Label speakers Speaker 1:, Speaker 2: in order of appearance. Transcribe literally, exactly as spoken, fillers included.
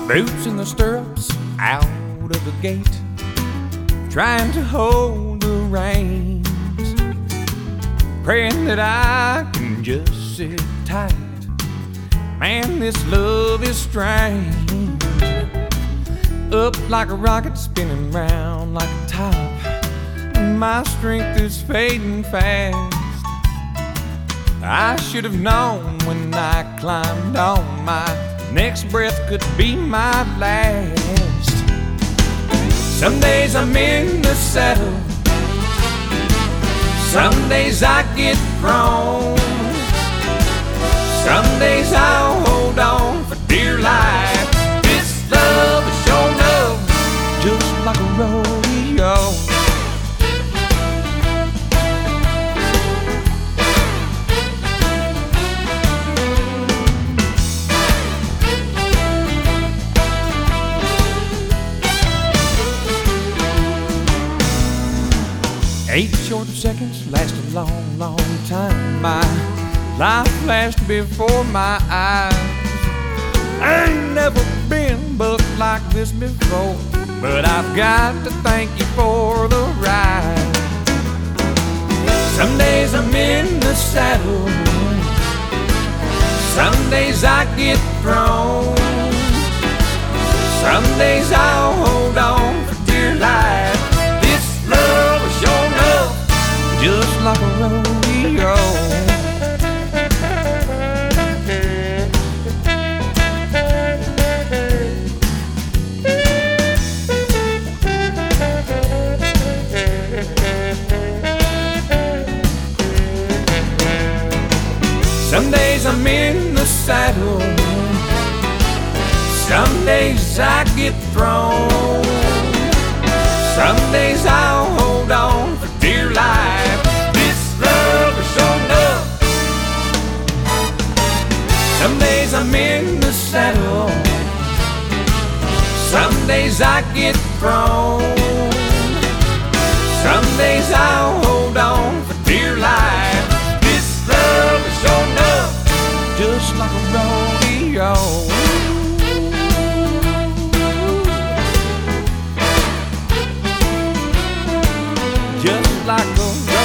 Speaker 1: Boots in the stirrups, out of the gate, trying to hold the reins, praying that I can just sit tight. Man, this love is strange. Up like a rocket, spinning round like a top. My strength is fading fast. I should have known when I climbed on. My next breath could be my last. Some days I'm in the saddle, some days I get thrown, some days I'll hold on for dear life. This love is shown up just like a rodeo. Eight short seconds last a long, long time. My life flashed before my eyes. I ain't never been bucked like this before, but I've got to thank you for the ride. Some days I'm in the saddle, some days I get thrown, some days I'll hold on for dear life. This love is shown up just like a rodeo. Some days I'm in the saddle, some days I get thrown, some days I'll hold on for dear life. This love is shown up. Some days I'm in the saddle, some days I get thrown, some days I'll hold on for dear life. This love is shown up just like a rodeo. Just like a